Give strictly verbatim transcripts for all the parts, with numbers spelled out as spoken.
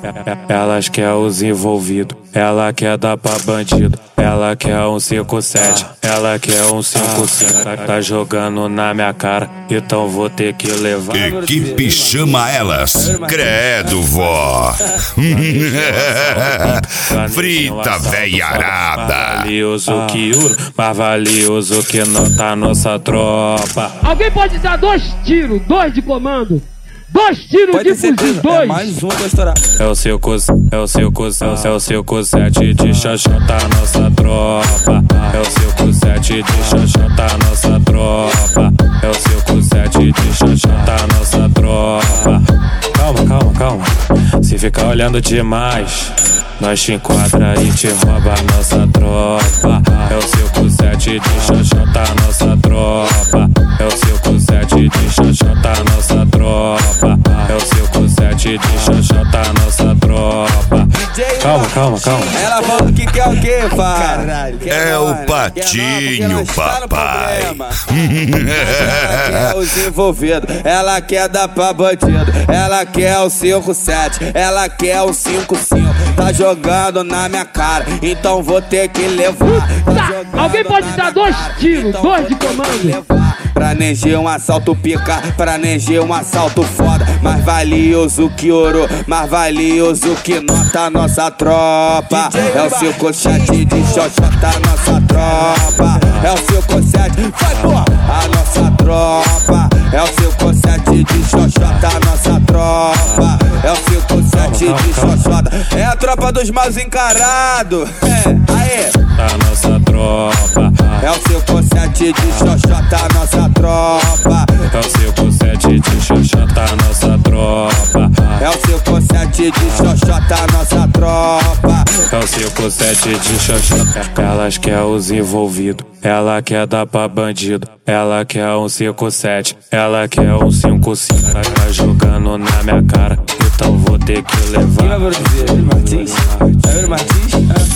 Elas quer os envolvidos, ela quer dar pra bandido. Ela quer um cinco sete, ela quer um cinco cinco. Tá, tá jogando na minha cara, então vou ter que levar. Equipe chama elas, credo vó. Frita veiarada. Mais valioso que ouro, mais valioso que nota nossa tropa. Alguém pode dar dois tiros, dois de comando. Dois tiros de fuzil, dois. É mais um pra estourar. É o seu cos, é o seu cos, é o seu, é o seu cosete de xoxota nossa tropa. É o seu cosete de xoxota nossa tropa. É o seu cosete de xoxota nossa tropa. Calma, calma, calma. Se ficar olhando demais, nós te enquadra e te rouba nossa tropa. É o seu cosete de xoxota nossa tropa. É o seu cosete de xoxota nossa tropa. É o seu cosete de xoxota nossa tropa. Calma, calma, calma. Ela falou que quer o quê, pai? É o patinho, papai. Ela quer os envolvidos, ela quer dar pra bandido. Ela quer o cinco sete, ela quer o cinco cinco. Tá jogando na minha cara, então vou ter que levar. Tá. Alguém pode dar dois tiros, dois de comando. Pra neger um assalto pica, pra neger um assalto foda. Mais valioso que ouro, mais valioso que nota nossa tropa. É o seu cochete de xoxota nossa tropa. É o seu cochete, vai pô, a nossa tropa. É o seu cochete de xoxota nossa tropa. É o seu cochete de xoxota. É a tropa dos maus encarados. É, aê. A nossa tropa. É o seu cochete de xoxota nossa tropa. É o seu cosete de xoxota nossa tropa. É o seu cosete de xoxota nossa tropa. É o seu cosete de xoxota. Elas quer os envolvidos, ela quer dar pra bandido. Ela quer um cinco sete, ela quer um cinco cinco. Tá jogando na minha cara, então vou ter que levar. Martins? Martins?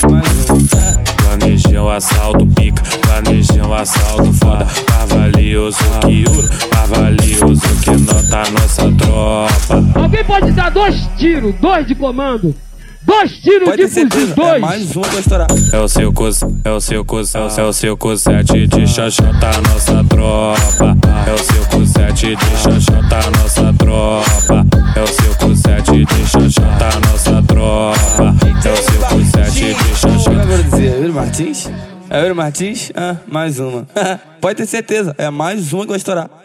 Planejei um assalto pica, planejei um assalto foda. Mais valioso que ouro, mais valioso que nota nossa tropa. Alguém pode dar dois tiros, dois de comando. Dois tiros Pode de fuzil, dois. É mais um pra estourar. É o seu cos, é o seu cos, é o seu, é o seu cosete de xoxota nossa tropa. É o seu cosete de xoxota nossa tropa. É o seu cosete de xoxota nossa tropa. É o seu cosete de xoxota. É o Martins? É o Martins? Ah, mais uma. Pode ter certeza, é mais uma que vai estourar.